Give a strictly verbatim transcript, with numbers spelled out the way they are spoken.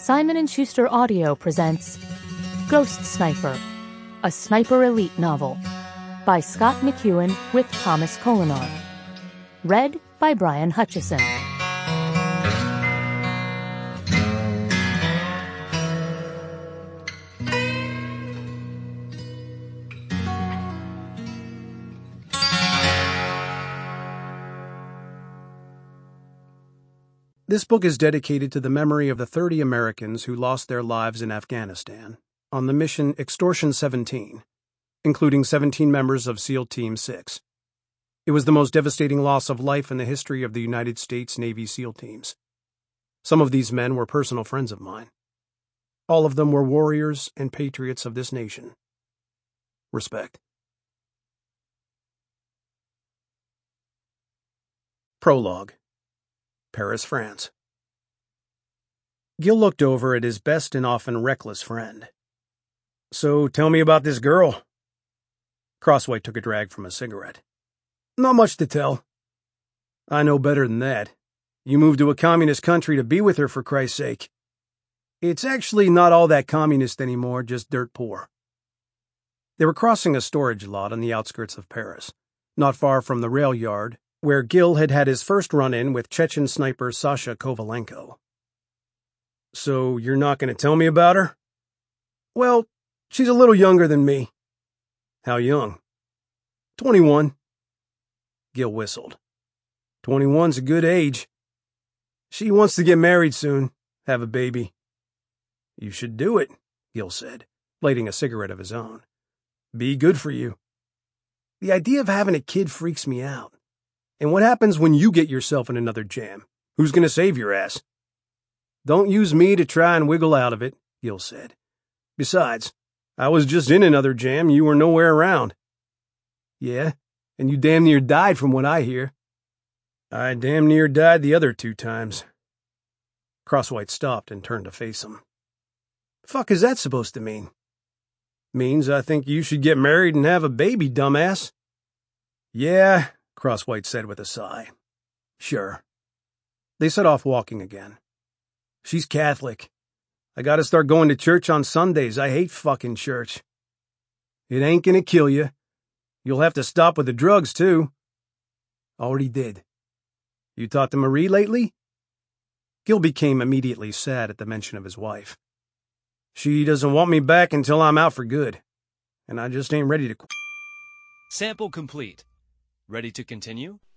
Simon and Schuster Audio presents Ghost Sniper, a Sniper Elite novel by Scott McEwen with Thomas Colinar. Read by Brian Hutchison. This book is dedicated to the memory of the thirty Americans who lost their lives in Afghanistan on the mission Extortion seventeen, including seventeen members of SEAL Team six. It was the most devastating loss of life in the history of the United States Navy SEAL teams. Some of these men were personal friends of mine. All of them were warriors and patriots of this nation. Respect. Prologue. Paris, France. Gil looked over at his best and often reckless friend. So, tell me about this girl. Crosswhite took a drag from a cigarette. Not much to tell. I know better than that. You moved to a communist country to be with her, for Christ's sake. It's actually not all that communist anymore, just dirt poor. They were crossing a storage lot on the outskirts of Paris, not far from the rail yard, where Gil had had his first run-in with Chechen sniper Sasha Kovalenko. So you're not going to tell me about her? Well, she's a little younger than me. How young? Twenty-one. Gil whistled. Twenty-one's a good age. She wants to get married soon, have a baby. You should do it, Gil said, lighting a cigarette of his own. Be good for you. The idea of having a kid freaks me out. And what happens when you get yourself in another jam? Who's going to save your ass? Don't use me to try and wiggle out of it, Gil said. Besides, I was just in another jam. You were nowhere around. Yeah, and you damn near died from what I hear. I damn near died the other two times. Crosswhite stopped and turned to face him. Fuck is that supposed to mean? Means I think you should get married and have a baby, dumbass. Yeah, Crosswhite said with a sigh. Sure. They set off walking again. She's Catholic. I gotta start going to church on Sundays. I hate fucking church. It ain't gonna kill you. You'll have to stop with the drugs, too. Already did. You talked to Marie lately? Gil became immediately sad at the mention of his wife. She doesn't want me back until I'm out for good. And I just ain't ready to qu- Sample complete. Ready to continue?